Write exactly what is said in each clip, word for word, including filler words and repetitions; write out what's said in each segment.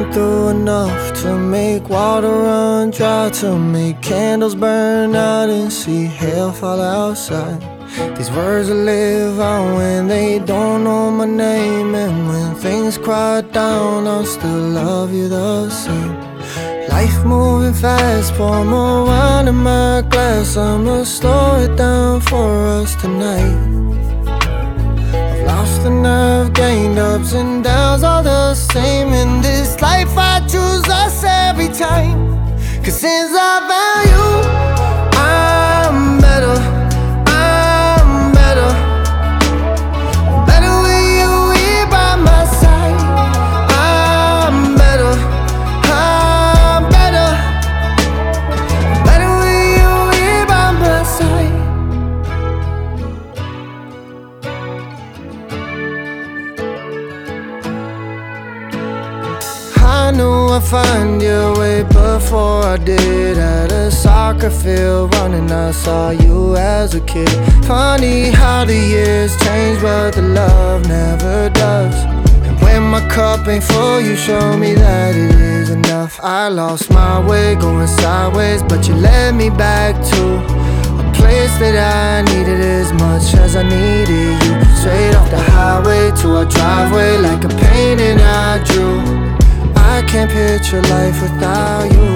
been through enough to make water run dry, to make candles burn out and see hell fall outside. These words will live on when they don't know my name, and when things quiet down, I'll still love you the same. Life moving fast, pour more wine in my glass. I'ma slow it down for us tonight. I've lost and I've gained, ups and downs all the same. In this life I choose us every time. Cause since I found you, I'm better, I'm better. Better with you here by my side. I'm better, I'm better. Better with you here by my side. I knew I'd find you way before I did. At a soccer field running, I saw you as a kid. Funny how the years change, but the love never does. And when my cup ain't full, you show me that it is enough. I lost my way going sideways, but you led me back to a place that I needed as much as I needed you. Straight off the highway to our driveway, like a painting I drew. I can't picture life without you.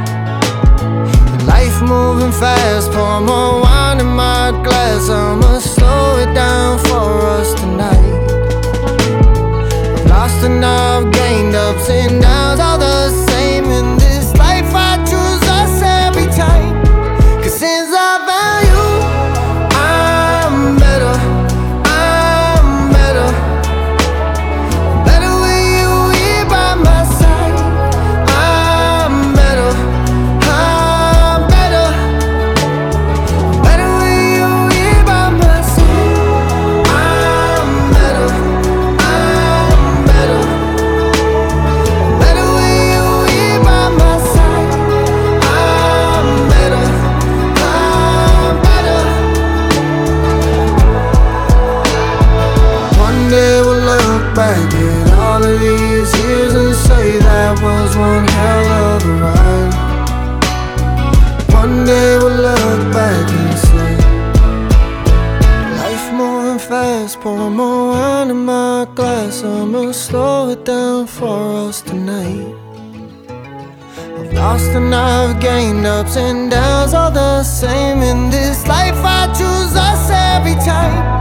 Life moving fast, pour more wine in my glass. I'ma slow it down for us tonight. I've lost and I've gained, ups and downs all the same. In this life I choose us every time. Cause since I found you, I'm better, I'm better. Better with you here by my side. I'm better, I'm better. Better with you here by my side. I'm better, I'm better. Better with you here by my side. I'm better, I'm better. One day we'll look back at all of these years and say that was one hell of a ride. One day we'll look back and say, life moving fast, pour more wine in my glass. I'ma slow it down for us tonight. I've lost and I've gained, ups and downs all the same. In this life I choose us every time.